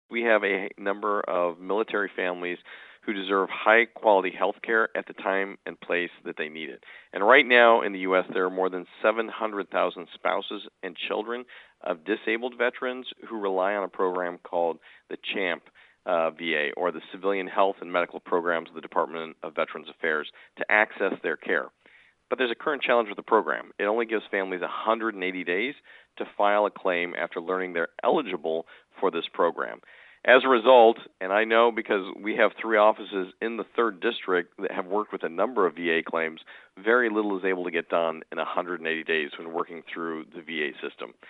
We have a number of military families who deserve high quality health care at the time and place that they need it. And right now in the U.S., there are more than 700,000 spouses and children of disabled veterans who rely on a program called the CHAMP VA, or the Civilian Health and Medical Programs of the Department of Veterans Affairs, to access their care. But there's a current challenge with the program. It only gives families 180 days to file a claim after learning they're eligible for this program. As a result, and I know because we have 3 offices in the 3rd District that have worked with a number of VA claims, very little is able to get done in 180 days when working through the VA system.